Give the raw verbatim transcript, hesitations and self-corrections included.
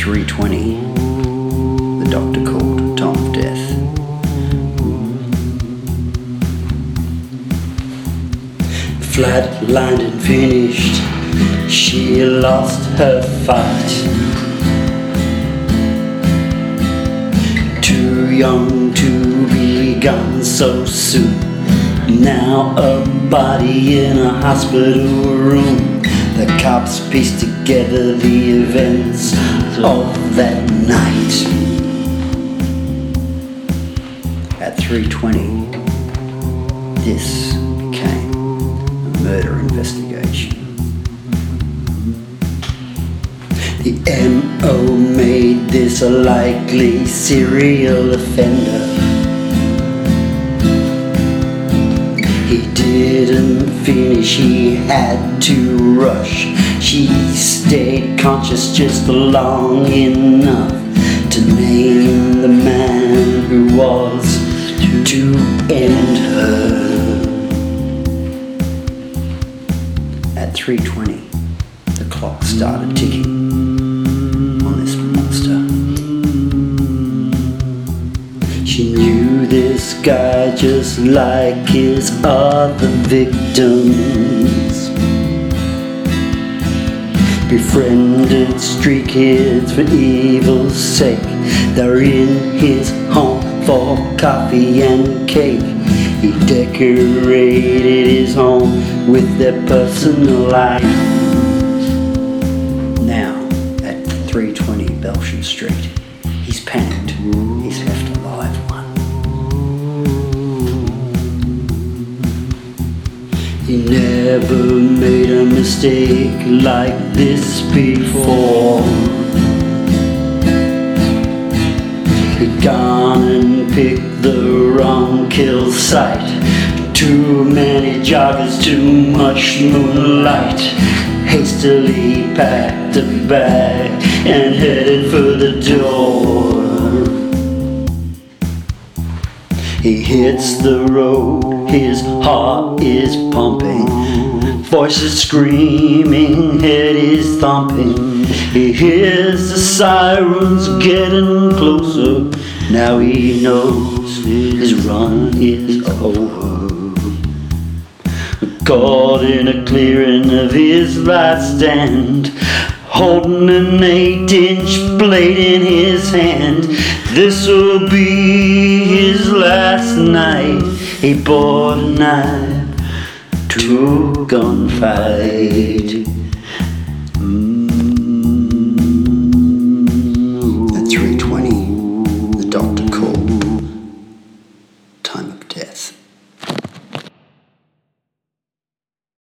three twenty, the doctor called. Time of death. Flatlined and finished, she lost her fight. Too young to be gone so soon. Now a body in a hospital room. The cops piece together the events of that night. At three twenty, this became a murder investigation. The M O made this a likely serial offender. He didn't finish, he had to rush. She stayed conscious just long enough to name the man who was to end her. At three twenty, the clock started ticking on this monster. She knew this guy just like his other victims. Befriended street kids for evil's sake. They're in his home for coffee and cake. He decorated his home with their personal life. Now, at three twenty Belsham Street, he's panicked. He's left a live one. He never made a mistake like this before. He'd gone and picked the wrong kill site. Too many joggers, too much moonlight. Hastily packed a bag and headed for the door. He hits the road, his heart is pumping, voices screaming, head is thumping. He hears the sirens getting closer. Now he knows his run is over. Caught in a clearing of his last stand, holding an eight-inch blade in his hand. This'll be his last night. He bought a knife to a gunfight. At three twenty, the doctor called. Time of death.